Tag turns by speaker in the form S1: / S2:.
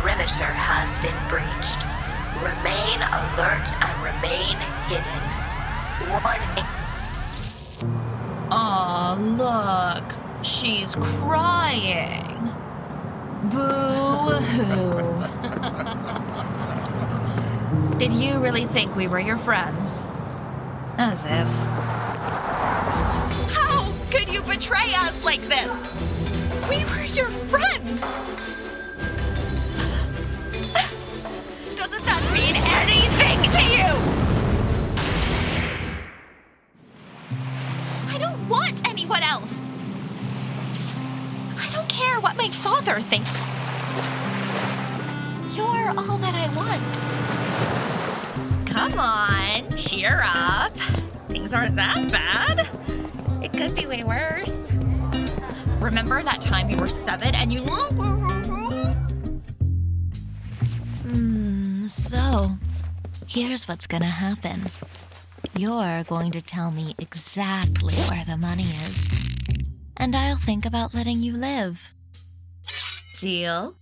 S1: perimeter has been breached. Remain alert and remain hidden. Warning.
S2: Aw, look. She's crying. Boo-hoo. Did you really think we were your friends? As if. How could you betray us like this? We were your friends. Doesn't that mean anything to you? I don't want anyone else. I don't care what my father thinks. You're all that I want. Come on, cheer up. Things aren't that bad. It could be way worse. Remember that time you were 7 and you... So, here's what's gonna happen. You're going to tell me exactly where the money is. And I'll think about letting you live. Deal?